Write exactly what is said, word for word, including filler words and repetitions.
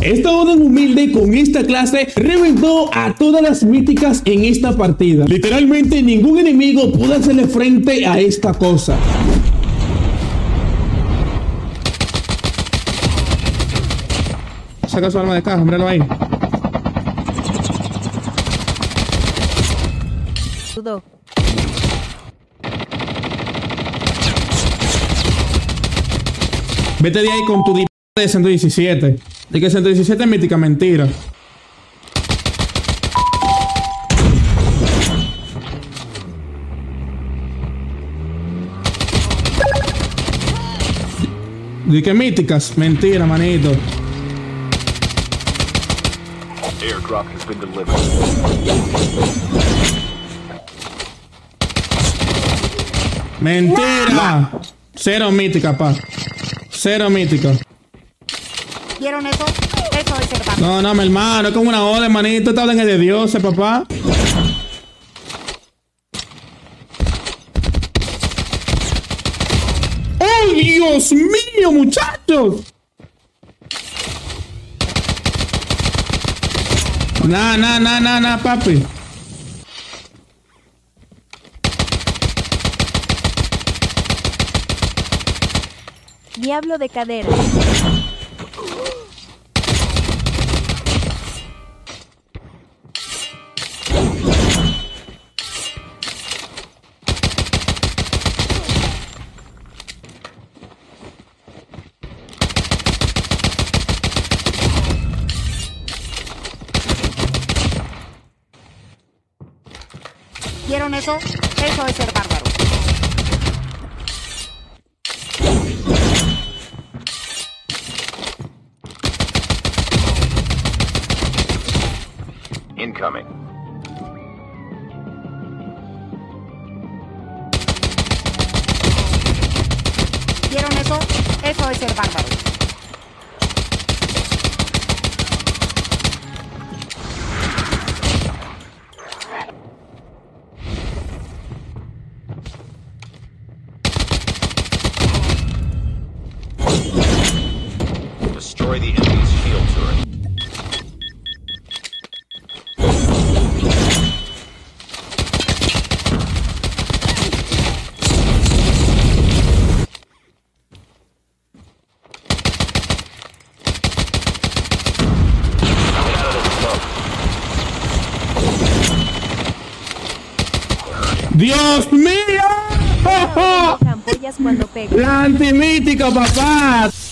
Esta orden humilde con esta clase reventó a todas las míticas en esta partida. Literalmente ningún enemigo pudo hacerle frente a esta cosa. Saca su arma de caja, míralo ahí. Dudo. Vete de ahí con tu de ciento diecisiete. De que ciento diecisiete es mítica, mentira. De que míticas, mentira, manito. Airdrop has been delivered. Mentira. Cero mítica, pa. Cero mítica. ¿Vieron eso? Eso es el No, no, mi hermano, es como una orden, manito. Esta orden es de Dios, eh, papá. ¡Oh, Dios mío, muchachos! Nah, nah, nah, nah, nah, papi. Diablo de cadera. ¿Vieron eso? Eso es ser bárbaro. Incoming. ¿Vieron eso? Eso es ser bárbaro. Destroy the enemy's shield turret. ¡Dios mío! Ampollas cuando pega. La antimítica, papá.